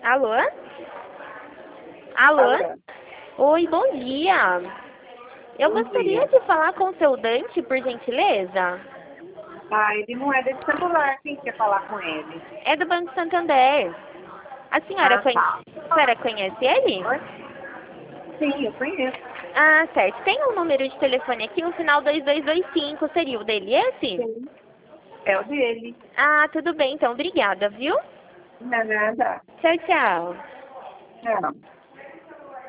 Alô? Alô? Alô? Oi, bom dia. Eu Bom gostaria dia. de falar com o seu Dante, por gentileza. Ah, ele não é desse celular. Quem quer falar com ele? É do Banco Santander. Ah, tá. A senhora conhece ele? Oi? Sim, eu conheço. Ah, certo. Tem um número de telefone aqui, o final 2225. Seria o dele esse? Sim. É o dele. Ah, tudo bem, então. Obrigada, viu? Não é nada. Tchau, tchau. Não.